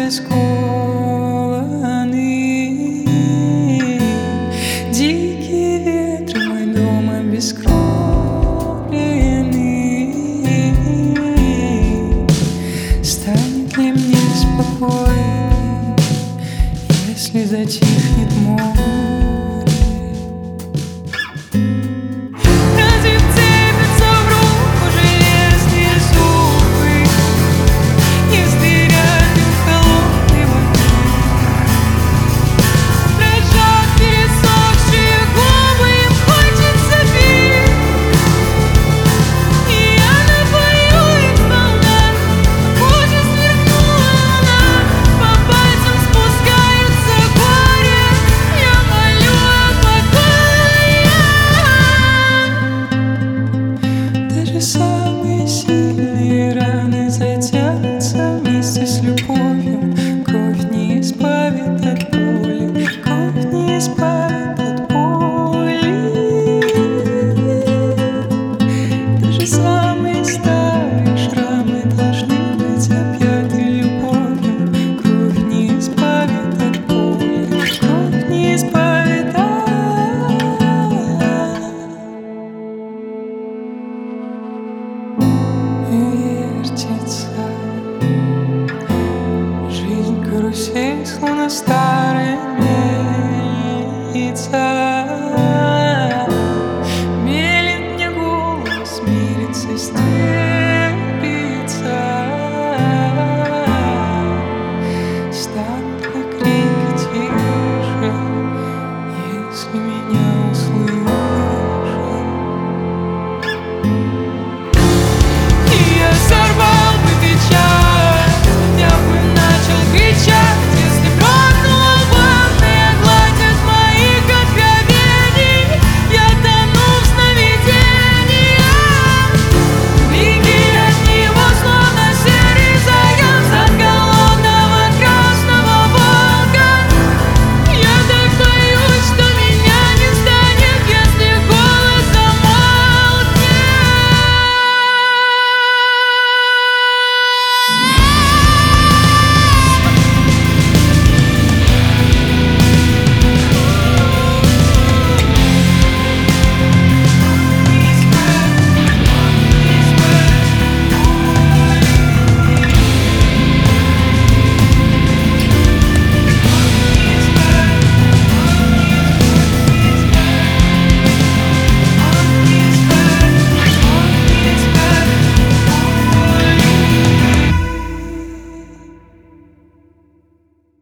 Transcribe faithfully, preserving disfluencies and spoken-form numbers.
скованы. Дикие ветры мой дом обескровленный. Станет ли мне спокойней, если затихнет море? Самые сильные раны затянутся вместе с любовью. Кровь не избавит от боли, кровь не избавит от боли. Даже самые старые шрамы должны быть объяты любовью. Кровь не избавит от боли, кровь не избавит от вертится. Жизнь карусель, словно старая